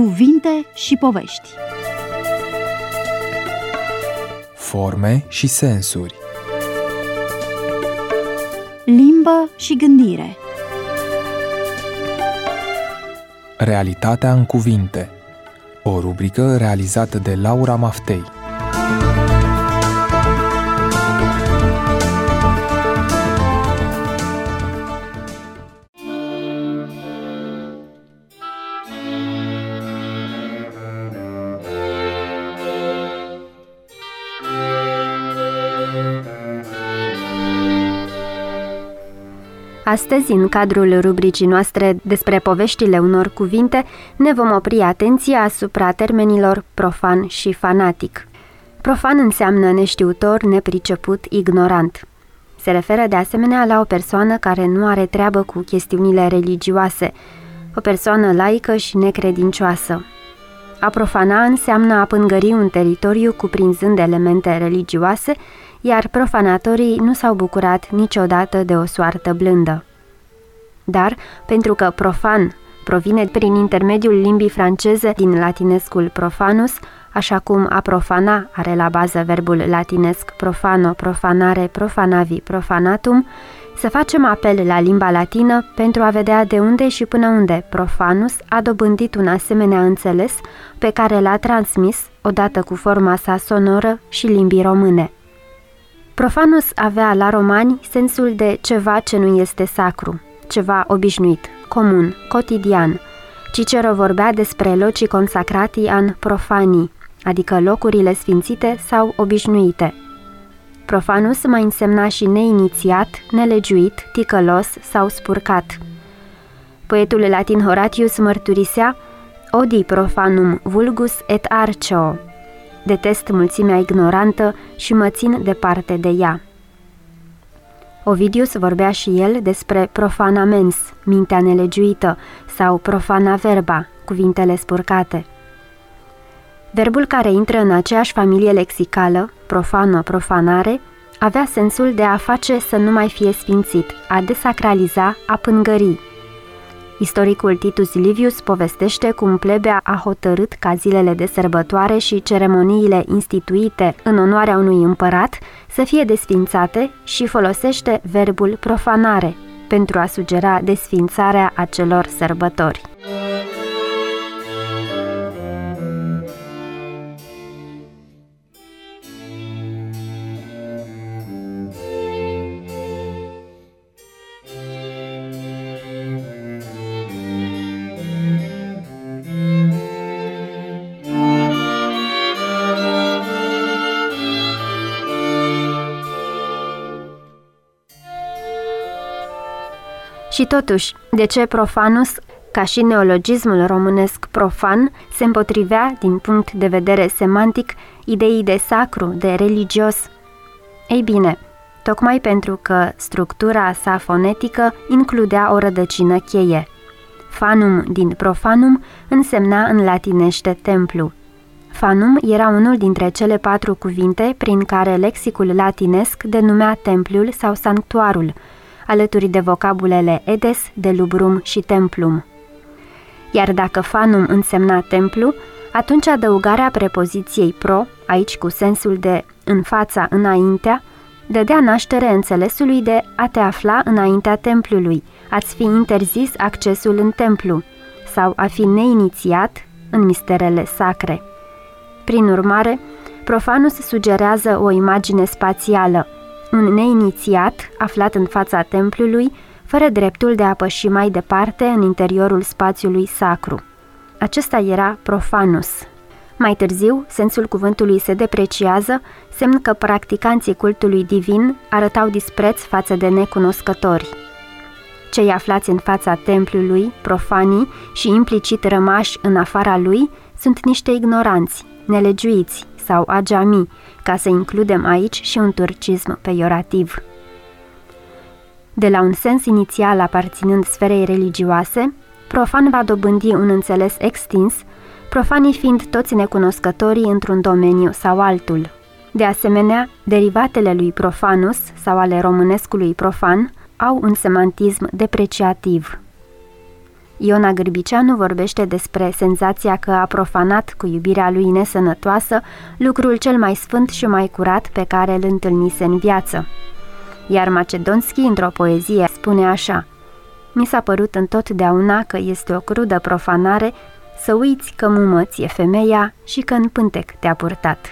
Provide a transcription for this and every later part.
Cuvinte și povești. Forme și sensuri. Limbă și gândire. Realitatea în cuvinte. O rubrică realizată de Laura Maftei. Astăzi, în cadrul rubricii noastre despre poveștile unor cuvinte, ne vom opri atenția asupra termenilor profan și fanatic. Profan înseamnă neștiutor, nepriceput, ignorant. Se referă de asemenea la o persoană care nu are treabă cu chestiunile religioase, o persoană laică și necredincioasă. A profana înseamnă a pângări un teritoriu cuprinzând elemente religioase, iar profanatorii nu s-au bucurat niciodată de o soartă blândă. Dar, pentru că profan provine prin intermediul limbii franceze din latinescul profanus, așa cum a profana are la bază verbul latinesc profano, profanare, profanavi, profanatum, să facem apel la limba latină pentru a vedea de unde și până unde profanus a dobândit un asemenea înțeles pe care l-a transmis, odată cu forma sa sonoră, și limbii române. Profanus avea la romani sensul de ceva ce nu este sacru, ceva obișnuit, comun, cotidian. Cicero vorbea despre locii consacrati an profani, adică locurile sfințite sau obișnuite. Profanus mai însemna și neinițiat, nelegiuit, ticălos sau spurcat. Poetul latin Horatius mărturisea: Odi profanum vulgus et arceo. Detest mulțimea ignorantă și mă țin departe de ea. Ovidius vorbea și el despre profana mens, mintea nelegiuită, sau profana verba, cuvintele spurcate. Verbul care intră în aceeași familie lexicală, profano, profanare, avea sensul de a face să nu mai fie sfințit, a desacraliza, a pângări. Istoricul Titus Livius povestește cum plebea a hotărât ca zilele de sărbătoare și ceremoniile instituite în onoarea unui împărat să fie desfințate și folosește verbul profanare pentru a sugera desfințarea acelor sărbători. Și totuși, de ce profanus, ca și neologismul românesc profan, se împotrivea, din punct de vedere semantic, ideii de sacru, de religios? Ei bine, tocmai pentru că structura sa fonetică includea o rădăcină cheie. Fanum din profanum însemna în latinește templu. Fanum era unul dintre cele 4 cuvinte prin care lexicul latinesc denumea templul sau sanctuarul, alături de vocabulele edes, delubrum și templum. Iar dacă fanum însemna templu, atunci adăugarea prepoziției pro, aici cu sensul de în fața, înaintea, dădea naștere înțelesului de a te afla înaintea templului, a-ți fi interzis accesul în templu, sau a fi neinițiat în misterele sacre. Prin urmare, profanus sugerează o imagine spațială, un neinițiat aflat în fața templului, fără dreptul de a păși mai departe în interiorul spațiului sacru. Acesta era profanus. Mai târziu, sensul cuvântului se depreciază, semn că practicanții cultului divin arătau dispreț față de necunoscători. Cei aflați în fața templului, profanii și implicit rămași în afara lui, sunt niște ignoranți, nelegiuiți sau agami, ca să includem aici și un turcism peiorativ. De la un sens inițial aparținând sferei religioase, profan va dobândi un înțeles extins, profanii fiind toți necunoscătorii într-un domeniu sau altul. De asemenea, derivatele lui profanus sau ale românescului profan au un semantism depreciativ. Iona Gârbiceanu vorbește despre senzația că a profanat cu iubirea lui nesănătoasă lucrul cel mai sfânt și mai curat pe care îl întâlnise în viață. Iar Macedonski, într-o poezie, spune așa: mi s-a părut întotdeauna că este o crudă profanare să uiți că mumă-ți e femeia și că în pântec te-a purtat.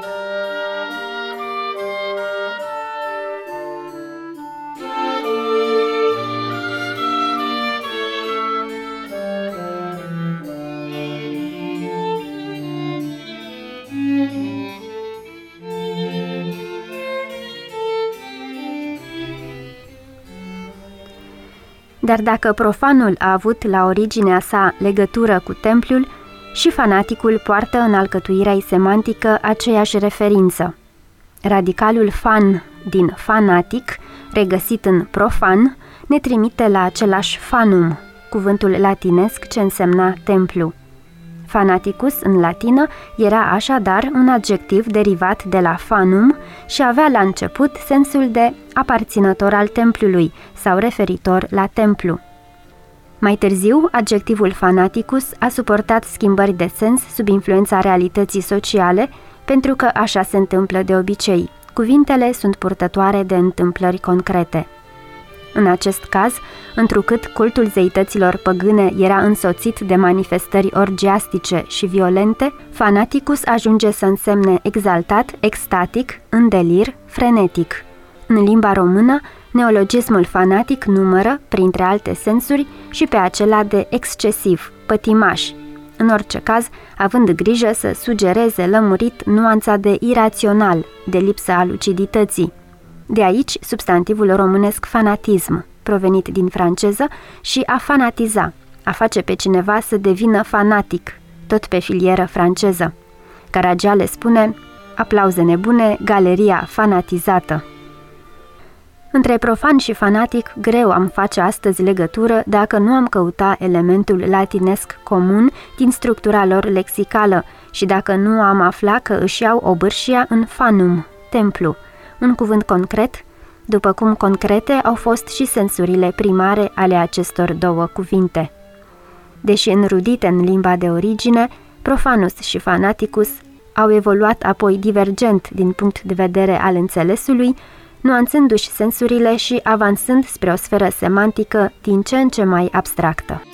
Dar dacă profanul a avut la originea sa legătură cu templul, și fanaticul poartă în alcătuirea semantică aceeași referință. Radicalul fan din fanatic, regăsit în profan, ne trimite la același fanum, cuvântul latinesc ce însemna templu. Fanaticus, în latină, era așadar un adjectiv derivat de la fanum și avea la început sensul de aparținător al templului sau referitor la templu. Mai târziu, adjectivul fanaticus a suportat schimbări de sens sub influența realității sociale, pentru că așa se întâmplă de obicei. Cuvintele sunt purtătoare de întâmplări concrete. În acest caz, întrucât cultul zeităților păgâne era însoțit de manifestări orgiastice și violente, fanaticus ajunge să însemne exaltat, extatic, în delir, frenetic. În limba română, neologismul fanatic numără, printre alte sensuri, și pe acela de excesiv, pătimaș, în orice caz, având grijă să sugereze lămurit nuanța de irațional, de lipsă a lucidității. De aici substantivul românesc fanatism, provenit din franceză, și a fanatiza, a face pe cineva să devină fanatic, tot pe filieră franceză. Caragiale spune: aplauze nebune, galeria fanatizată. Între profan și fanatic greu am face astăzi legătură dacă nu am căuta elementul latinesc comun din structura lor lexicală și dacă nu am afla că își iau obârșia în fanum, templu, un cuvânt concret, după cum concrete au fost și sensurile primare ale acestor două cuvinte. Deși înrudite în limba de origine, profanus și fanaticus au evoluat apoi divergent din punct de vedere al înțelesului, nuanțându-și sensurile și avansând spre o sferă semantică din ce în ce mai abstractă.